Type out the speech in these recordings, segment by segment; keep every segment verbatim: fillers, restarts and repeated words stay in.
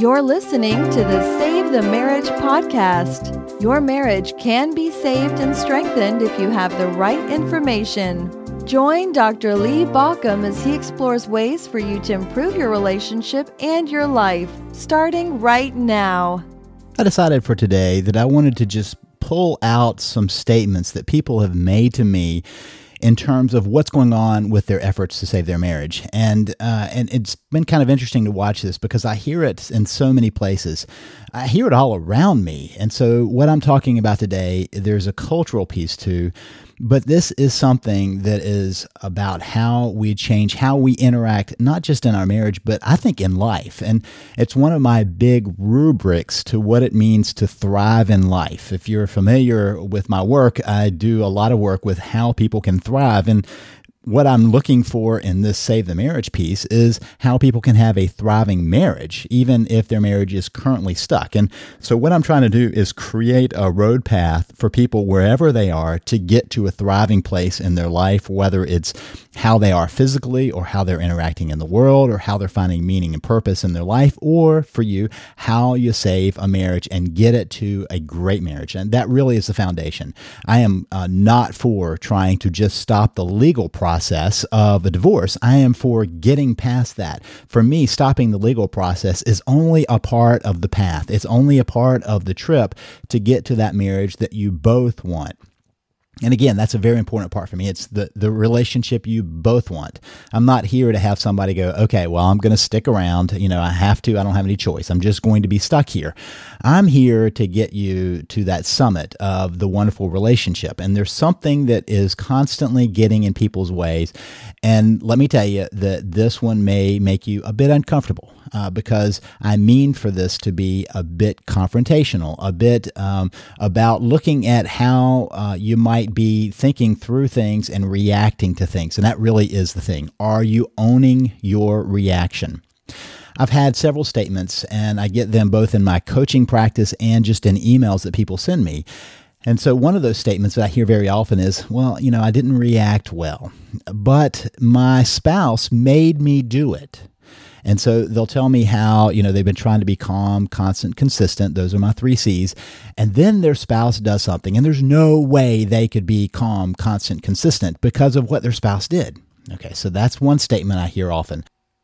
You're listening to the Save the Marriage podcast. Your marriage can be saved and strengthened if you have the right information. Join Doctor Lee Baucom as he explores ways for you to improve your relationship and your life, starting right now. I decided for today that I wanted to just pull out some statements that people have made to me in terms of what's going on with their efforts to save their marriage. And uh, and it's been kind of interesting to watch this because I hear it in so many places. I hear it all around me. And so what I'm talking about today, there's a cultural piece to, but this is something that is about how we change, how we interact, not just in our marriage, but I think in life. And it's one of my big rubrics to what it means to thrive in life. If you're familiar with my work, I do a lot of work with how people can thrive. And what I'm looking for in this Save the Marriage piece is how people can have a thriving marriage, even if their marriage is currently stuck. And so what I'm trying to do is create a road path for people wherever they are to get to a thriving place in their life, whether it's how they are physically or how they're interacting in the world or how they're finding meaning and purpose in their life, or for you, how you save a marriage and get it to a great marriage. And that really is the foundation. I am uh, not for trying to just stop the legal process process of a divorce. I am for getting past that. For me, stopping the legal process is only a part of the path. It's only a part of the trip to get to that marriage that you both want. And again, that's a very important part for me. It's the, the relationship you both want. I'm not here to have somebody go, okay, well, I'm going to stick around. You know, I have to. I don't have any choice. I'm just going to be stuck here. I'm here to get you to that summit of the wonderful relationship. And there's something that is constantly getting in people's ways. And let me tell you that this one may make you a bit uncomfortable. Uh, because I mean for this to be a bit confrontational, a bit um, about looking at how uh, you might be thinking through things and reacting to things. And that really is the thing. Are you owning your reaction? I've had several statements, and I get them both in my coaching practice and just in emails that people send me. And so one of those statements that I hear very often is, well, you know, I didn't react well, but my spouse made me do it. And so they'll tell me how, you know, they've been trying to be calm, constant, consistent. Those are my three C's. And then their spouse does something, and there's no way they could be calm, constant, consistent because of what their spouse did. Okay, so that's one statement I hear often.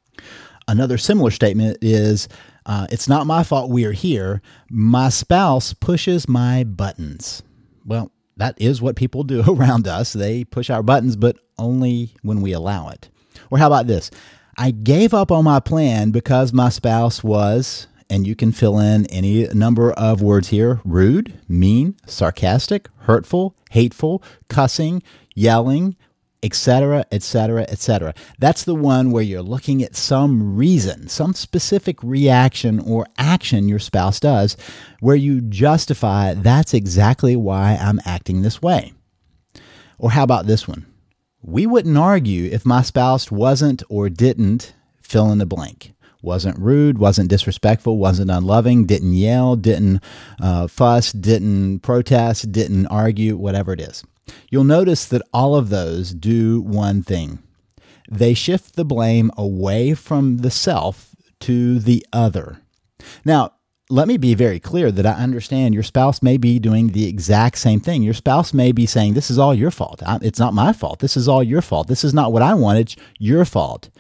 Another similar statement is, uh, it's not my fault we are here. My spouse pushes my buttons. Well, that is what people do around us. They push our buttons, but only when we allow it. Or how about this? I gave up on my plan because my spouse was, and you can fill in any number of words here, rude, mean, sarcastic, hurtful, hateful, cussing, yelling, et cetera, et cetera, et cetera. That's the one where you're looking at some reason, some specific reaction or action your spouse does where you justify that's exactly why I'm acting this way. Or how about this one? We wouldn't argue if my spouse wasn't or didn't fill in the blank. Wasn't rude, wasn't disrespectful, wasn't unloving, didn't yell, didn't uh, fuss, didn't protest, didn't argue, whatever it is. You'll notice that all of those do one thing. They shift the blame away from the self to the other. Now, let me be very clear that I understand your spouse may be doing the exact same thing. Your spouse may be saying, this is all your fault. It's not my fault. This is all your fault. This is not what I wanted. It's your fault.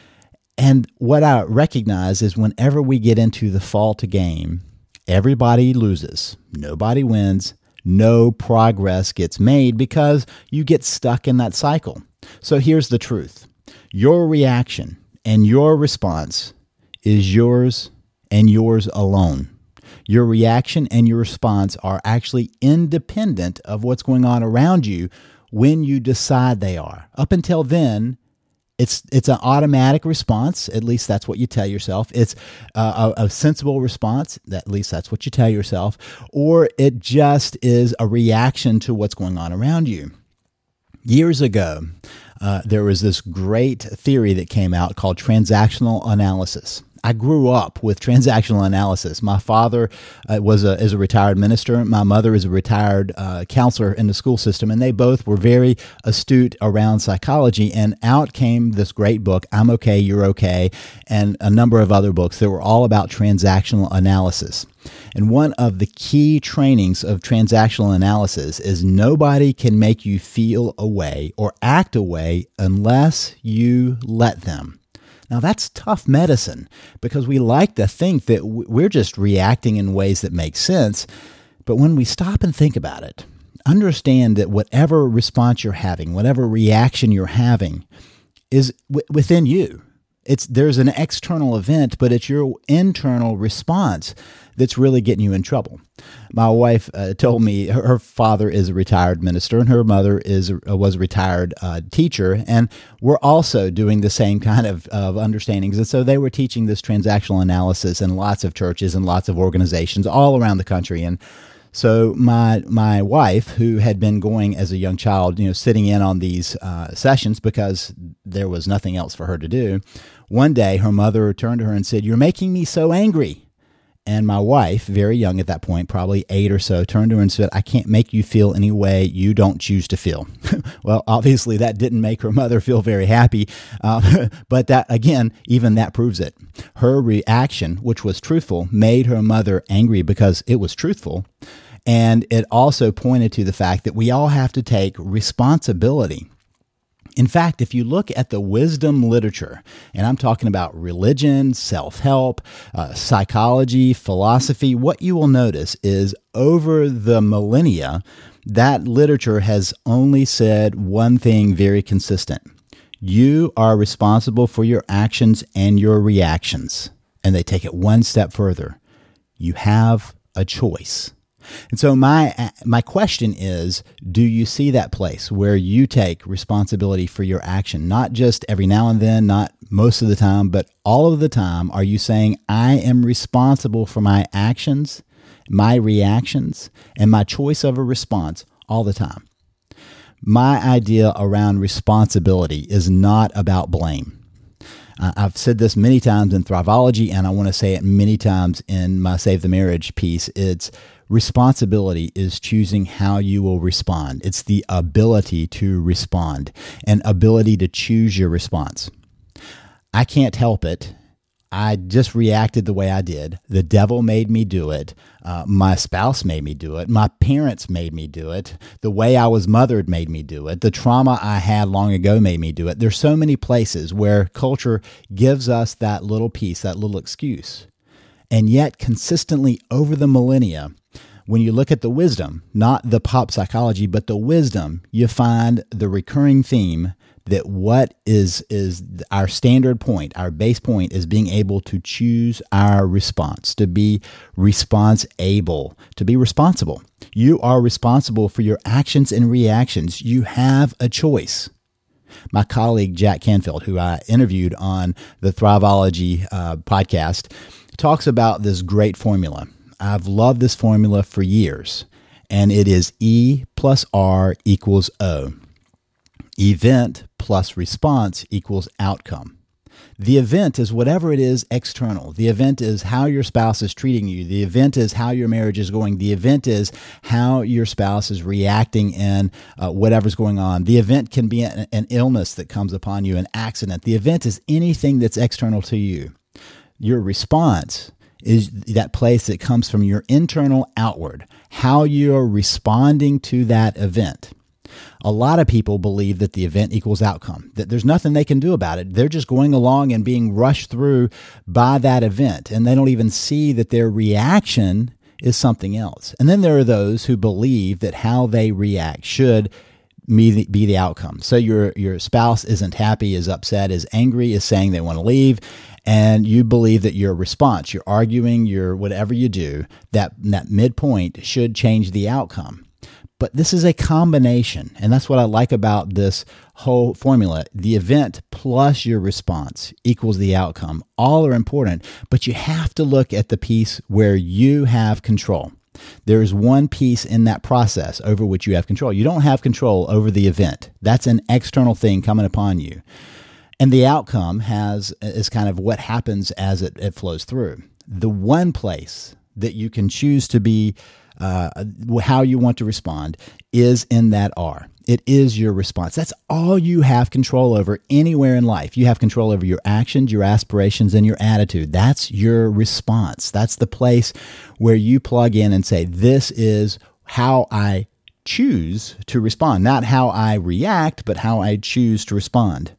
And what I recognize is whenever we get into the fault game, everybody loses. Nobody wins. No progress gets made because you get stuck in that cycle. So here's the truth. Your reaction and your response is yours and yours alone. Your reaction and your response are actually independent of what's going on around you when you decide they are. Up until then, it's it's an automatic response. At least that's what you tell yourself. It's a, a sensible response. At least that's what you tell yourself. Or it just is a reaction to what's going on around you. Years ago, uh, there was this great theory that came out called transactional analysis. I grew up with transactional analysis. My father uh, was a is a retired minister. My mother is a retired uh, counselor in the school system, and they both were very astute around psychology. And out came this great book, I'm Okay, You're Okay, and a number of other books that were all about transactional analysis. And one of the key trainings of transactional analysis is nobody can make you feel a way or act a way unless you let them. Now, that's tough medicine because we like to think that we're just reacting in ways that make sense. But when we stop and think about it, understand that whatever response you're having, whatever reaction you're having is w- within you. It's there's an external event, but it's your internal response that's really getting you in trouble. My wife uh, told me her, her father is a retired minister and her mother is a, was a retired uh, teacher, and we're also doing the same kind of, of understandings. And so they were teaching this transactional analysis in lots of churches and lots of organizations all around the country. And so my my wife, who had been going as a young child, you know, sitting in on these uh, sessions because there was nothing else for her to do, one day her mother turned to her and said, "You're making me so angry." And my wife, very young at that point, probably eight or so, turned to her and said, "I can't make you feel any way you don't choose to feel." Well, obviously that didn't make her mother feel very happy. Uh, but that, again, even that proves it. Her reaction, which was truthful, made her mother angry because it was truthful. And it also pointed to the fact that we all have to take responsibility. In fact, if you look at the wisdom literature, and I'm talking about religion, self-help, uh, psychology, philosophy, what you will notice is over the millennia, that literature has only said one thing very consistent. You are responsible for your actions and your reactions. And they take it one step further. You have a choice. And so my my question is, do you see that place where you take responsibility for your action? Not just every now and then, not most of the time, but all of the time. Are you saying, I am responsible for my actions, my reactions, and my choice of a response all the time? My idea around responsibility is not about blame. Uh, I've said this many times in Thriveology, and I want to say it many times in my Save the Marriage piece. It's responsibility is choosing how you will respond. It's the ability to respond and ability to choose your response. I can't help it. I just reacted the way I did. The devil made me do it. Uh, my spouse made me do it. My parents made me do it. The way I was mothered made me do it. The trauma I had long ago made me do it. There's so many places where culture gives us that little piece, that little excuse. And yet consistently over the millennia, when you look at the wisdom, not the pop psychology, but the wisdom, you find the recurring theme that what is is our standard point, our base point is being able to choose our response, to be response able, to be responsible. You are responsible for your actions and reactions. You have a choice. My colleague, Jack Canfield, who I interviewed on the Thriveology uh, podcast, talks about this great formula. I've loved this formula for years, and it is E plus R equals O. Event plus response equals outcome. The event is whatever it is external. The event is how your spouse is treating you. The event is how your marriage is going. The event is how your spouse is reacting in uh, whatever's going on. The event can be an, an illness that comes upon you, an accident. The event is anything that's external to you. Your response is that place that comes from your internal outward, how you're responding to that event. A lot of people believe that the event equals outcome, that there's nothing they can do about it. They're just going along and being rushed through by that event, and they don't even see that their reaction is something else. And then there are those who believe that how they react should be the outcome. So your your spouse isn't happy, is upset, is angry, is saying they want to leave, and you believe that your response, your arguing, your whatever you do, that that midpoint should change the outcome. But this is a combination, and that's what I like about this whole formula. The event plus your response equals the outcome. All are important, but you have to look at the piece where you have control. There is one piece in that process over which you have control. You don't have control over the event. That's an external thing coming upon you. And the outcome has is kind of what happens as it, it flows through. The one place that you can choose to be uh, how you want to respond is in that R. It is your response. That's all you have control over anywhere in life. You have control over your actions, your aspirations, and your attitude. That's your response. That's the place where you plug in and say, this is how I choose to respond. Not how I react, but how I choose to respond.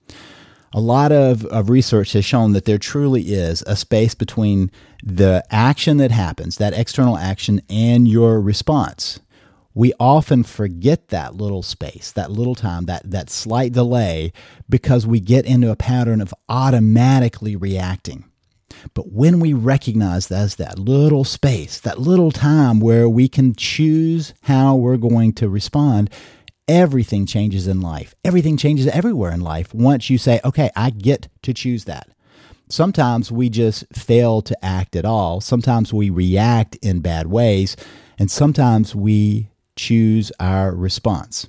A lot of, of research has shown that there truly is a space between the action that happens, that external action, and your response. We often forget that little space, that little time, that, that slight delay, because we get into a pattern of automatically reacting. But when we recognize that's that little space, that little time where we can choose how we're going to respond, everything changes in life. Everything changes everywhere in life once you say, okay, I get to choose that. Sometimes we just fail to act at all. Sometimes we react in bad ways, and sometimes we choose our response.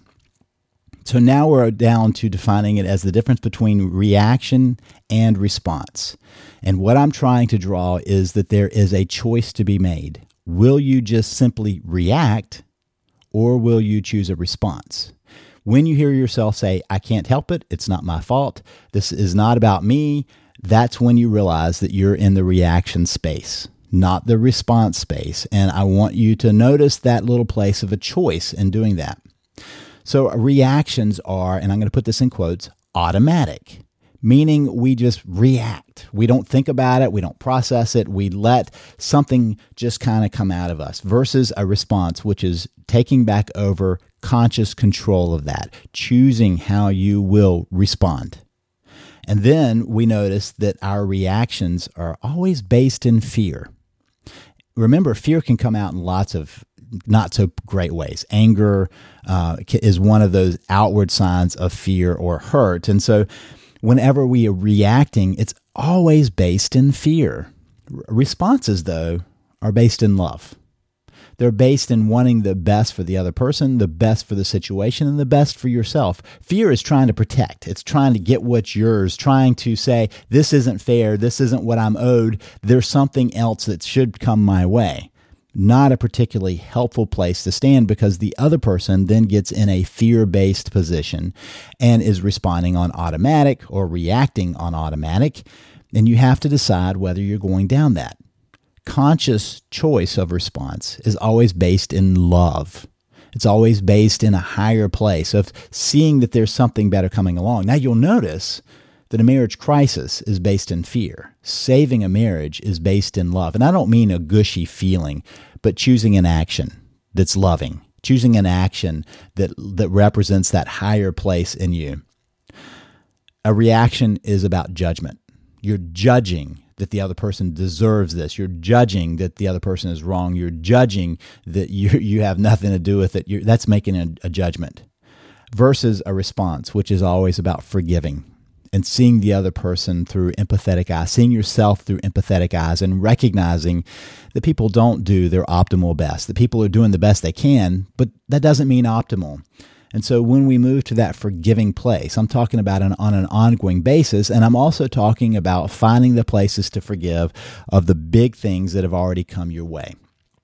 So now we're down to defining it as the difference between reaction and response. And what I'm trying to draw is that there is a choice to be made. Will you just simply react, or will you choose a response? When you hear yourself say, I can't help it, it's not my fault, this is not about me, that's when you realize that you're in the reaction space, not the response space. And I want you to notice that little place of a choice in doing that. So reactions are, and I'm going to put this in quotes, automatic, meaning we just react. We don't think about it. We don't process it. We let something just kind of come out of us, versus a response, which is taking back over conscious control of that, choosing how you will respond. And then we notice that our reactions are always based in fear. Remember, fear can come out in lots of not so great ways. Anger uh, is one of those outward signs of fear or hurt. And so whenever we are reacting, it's always based in fear. Responses, though, are based in love. They're based in wanting the best for the other person, the best for the situation, and the best for yourself. Fear is trying to protect. It's trying to get what's yours, trying to say, this isn't fair, this isn't what I'm owed, there's something else that should come my way. Not a particularly helpful place to stand, because the other person then gets in a fear-based position and is responding on automatic or reacting on automatic, and you have to decide whether you're going down that. Conscious choice of response is always based in love. It's always based in a higher place of seeing that there's something better coming along. Now you'll notice that a marriage crisis is based in fear. Saving a marriage is based in love. And I don't mean a gushy feeling, but choosing an action that's loving, choosing an action that, that represents that higher place in you. A reaction is about judgment. You're judging that the other person deserves this. You're judging that the other person is wrong. You're judging that you you have nothing to do with it. You're, that's making a, a judgment. Versus a response, which is always about forgiving and seeing the other person through empathetic eyes, seeing yourself through empathetic eyes, and recognizing that people don't do their optimal best, that people are doing the best they can, but that doesn't mean optimal. And so when we move to that forgiving place, I'm talking about an, on an ongoing basis, and I'm also talking about finding the places to forgive of the big things that have already come your way.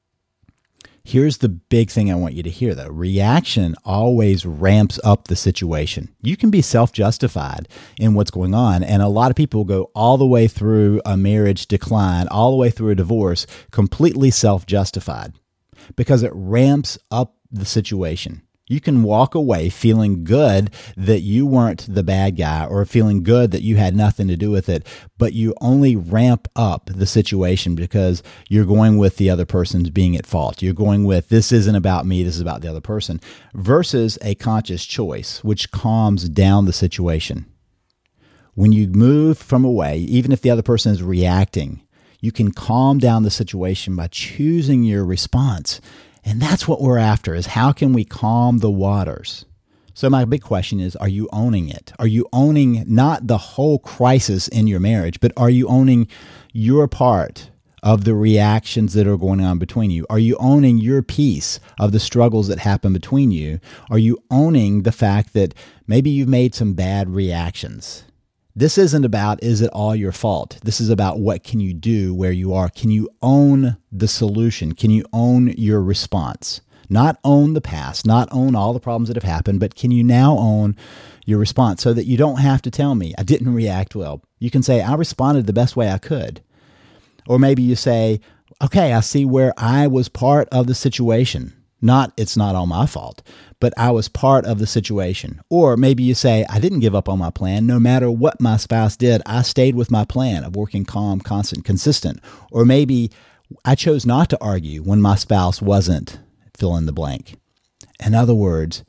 Here's the big thing I want you to hear, though. Reaction always ramps up the situation. You can be self-justified in what's going on, and a lot of people go all the way through a marriage decline, all the way through a divorce, completely self-justified, because it ramps up the situation. You can walk away feeling good that you weren't the bad guy, or feeling good that you had nothing to do with it, but you only ramp up the situation because you're going with the other person's being at fault. You're going with, this isn't about me, this is about the other person, versus a conscious choice, which calms down the situation. When you move from away, even if the other person is reacting, you can calm down the situation by choosing your response. And that's what we're after, is how can we calm the waters? So my big question is, are you owning it? Are you owning not the whole crisis in your marriage, but are you owning your part of the reactions that are going on between you? Are you owning your piece of the struggles that happen between you? Are you owning the fact that maybe you've made some bad reactions? This isn't about, is it all your fault? This is about what can you do where you are? Can you own the solution? Can you own your response? Not own the past, not own all the problems that have happened, but can you now own your response so that you don't have to tell me, I didn't react well. You can say, I responded the best way I could. Or maybe you say, okay, I see where I was part of the situation. Not, it's not all my fault, but I was part of the situation. Or maybe you say, I didn't give up on my plan. No matter what my spouse did, I stayed with my plan of working calm, constant, consistent. Or maybe I chose not to argue when my spouse wasn't, fill in the blank. In other words,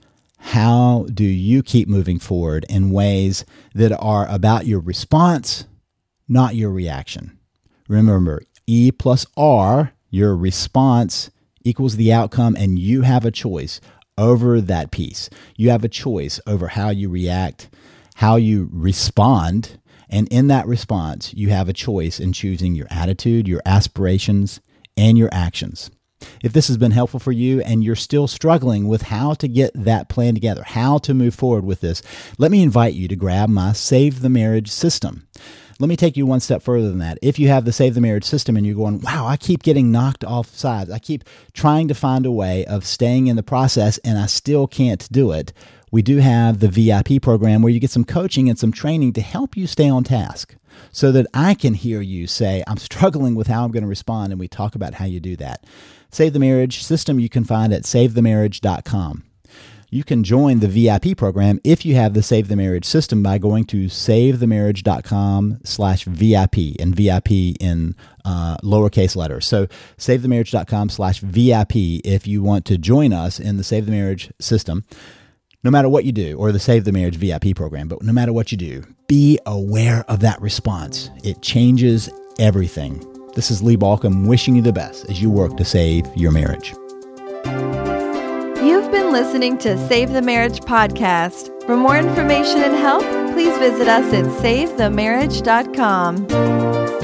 how do you keep moving forward in ways that are about your response, not your reaction? Remember, E plus R, your response, equals the outcome, and you have a choice over that piece. You have a choice over how you react, how you respond, and in that response, you have a choice in choosing your attitude, your aspirations, and your actions. If this has been helpful for you and you're still struggling with how to get that plan together, how to move forward with this, let me invite you to grab my Save the Marriage system. Let me take you one step further than that. If you have the Save the Marriage system and you're going, wow, I keep getting knocked off sides. I keep trying to find a way of staying in the process and I still can't do it. We do have the V I P program where you get some coaching and some training to help you stay on task so that I can hear you say, I'm struggling with how I'm going to respond. And we talk about how you do that. Save the Marriage system you can find at save the marriage dot com. You can join the V I P program if you have the Save the Marriage system by going to save the marriage dot com slash V I P, and V I P in uh, lowercase letters. So save the marriage dot com slash V I P if you want to join us in the Save the Marriage system. No matter what you do, or the Save the Marriage V I P program, but no matter what you do, be aware of that response. It changes everything. This is Lee Baucom wishing you the best as you work to save your marriage. You've been listening to Save the Marriage podcast. For more information and help, please visit us at save the marriage dot com.